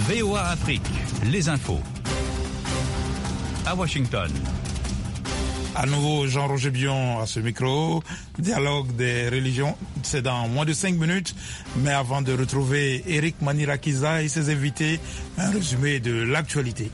VOA Afrique, les infos. À Washington. À nouveau, Jean-Roger Bion à ce micro. Dialogue des religions, c'est dans moins de 5 minutes. Mais avant de retrouver Eric Manirakiza et ses invités, un résumé de l'actualité.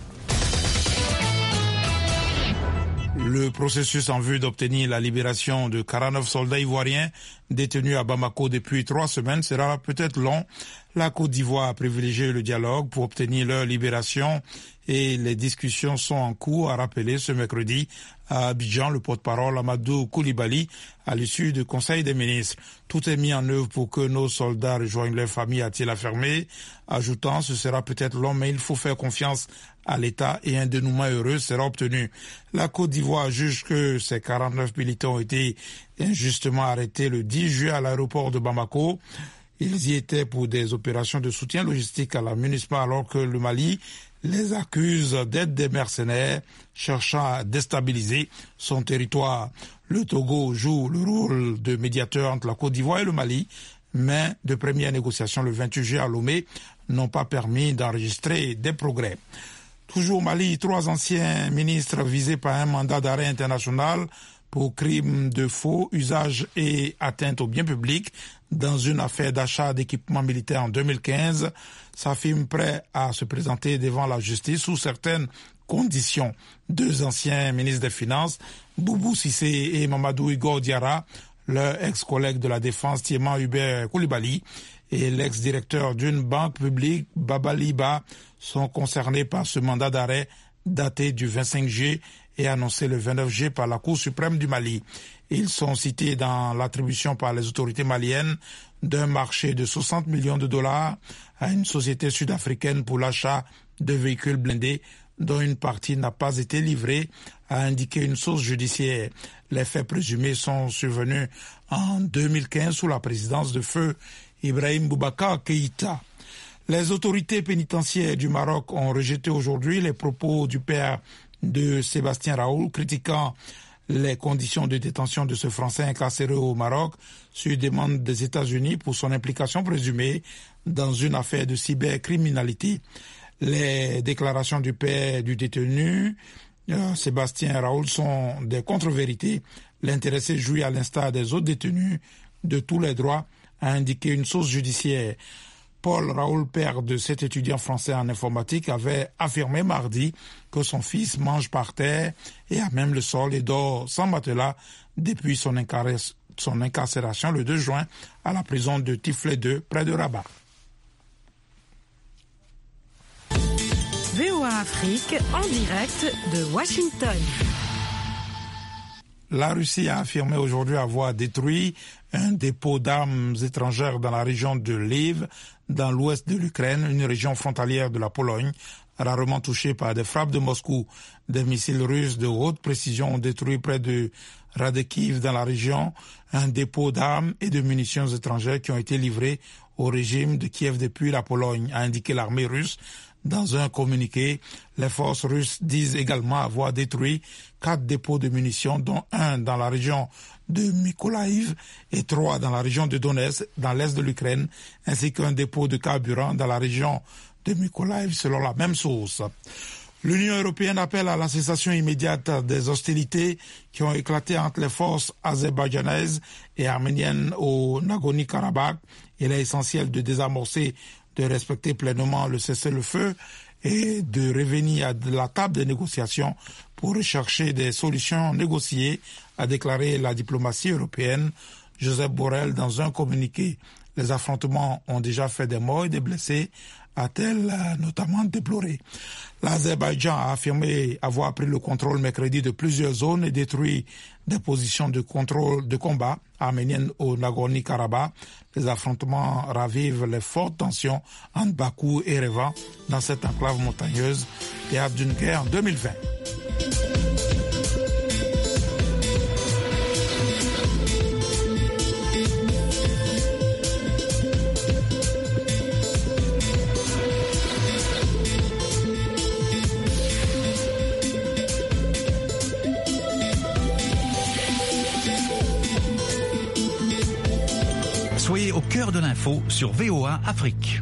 Le processus en vue d'obtenir la libération de 49 soldats ivoiriens détenus à Bamako depuis 3 semaines sera peut-être long. La Côte d'Ivoire a privilégié le dialogue pour obtenir leur libération et les discussions sont en cours, a rappelé ce mercredi à Abidjan le porte-parole Amadou Koulibaly à l'issue du Conseil des ministres. Tout est mis en œuvre pour que nos soldats rejoignent leurs familles, a-t-il affirmé, ajoutant ce sera peut-être long mais il faut faire confiance à l'État et un dénouement heureux sera obtenu. La Côte d'Ivoire juge que ces 49 militants ont été injustement arrêtés le 10 juillet à l'aéroport de Bamako. Ils y étaient pour des opérations de soutien logistique à la MINUSMA alors que le Mali les accuse d'être des mercenaires cherchant à déstabiliser son territoire. Le Togo joue le rôle de médiateur entre la Côte d'Ivoire et le Mali, mais de premières négociations le 28 juillet à Lomé n'ont pas permis d'enregistrer des progrès. Toujours au Mali, 3 anciens ministres visés par un mandat d'arrêt international pour crimes de faux, usage et atteinte aux biens publics dans une affaire d'achat d'équipements militaires en 2015, s'affirment prêts à se présenter devant la justice sous certaines conditions. 2 anciens ministres des Finances, Boubou Cissé et Mamadou Igor Diarra, leur ex-collègue de la Défense, Thiéman Hubert Koulibaly, et l'ex-directeur d'une banque publique, Baba Liba, sont concernés par ce mandat d'arrêt daté du 25 juillet et annoncé le 29 juillet par la Cour suprême du Mali. Ils sont cités dans l'attribution par les autorités maliennes d'un marché de 60 millions de dollars à une société sud-africaine pour l'achat de véhicules blindés dont une partie n'a pas été livrée, a indiqué une source judiciaire. Les faits présumés sont survenus en 2015 sous la présidence de feu Ibrahim Boubacar Keïta. Les autorités pénitentiaires du Maroc ont rejeté aujourd'hui les propos du père de Sébastien Raoul critiquant les conditions de détention de ce Français incarcéré au Maroc sur demande des États-Unis pour son implication présumée dans une affaire de cybercriminalité. Les déclarations du père du détenu, Sébastien Raoul, sont des contre-vérités. L'intéressé jouit à l'instar des autres détenus de tous les droits, a indiqué une source judiciaire. Paul Raoul, père de cet étudiant français en informatique, avait affirmé mardi que son fils mange par terre et à même le sol et dort sans matelas depuis son incarcération le 2 juin à la prison de Tiflet 2 près de Rabat. VOA Afrique en direct de Washington. La Russie a affirmé aujourd'hui avoir détruit un dépôt d'armes étrangères dans la région de Lviv, dans l'ouest de l'Ukraine, une région frontalière de la Pologne, rarement touchée par des frappes de Moscou. Des missiles russes de haute précision ont détruit près de Radekiv dans la région un dépôt d'armes et de munitions étrangères qui ont été livrés au régime de Kiev depuis la Pologne, a indiqué l'armée russe. Dans un communiqué, les forces russes disent également avoir détruit 4 dépôts de munitions, dont un dans la région de Mykolaiv et 3 dans la région de Donetsk, dans l'est de l'Ukraine, ainsi qu'un dépôt de carburant dans la région de Mykolaiv, selon la même source. L'Union européenne appelle à la cessation immédiate des hostilités qui ont éclaté entre les forces azerbaïdjanaises et arméniennes au Nagorno-Karabakh. Il est essentiel de désamorcer, de respecter pleinement le cessez-le-feu et de revenir à la table des négociations pour rechercher des solutions négociées, a déclaré la diplomatie européenne. Joseph Borrell dans un communiqué. Les affrontements ont déjà fait des morts et des blessés, a-t-elle notamment déploré. L'Azerbaïdjan a affirmé avoir pris le contrôle mercredi de plusieurs zones et détruit des positions de contrôle de combat arméniennes au Nagorno-Karabakh. Les affrontements ravivent les fortes tensions entre Bakou et Erevan dans cette enclave montagneuse, théâtre d'une guerre en 2020. Soyez au cœur de l'info sur VOA Afrique.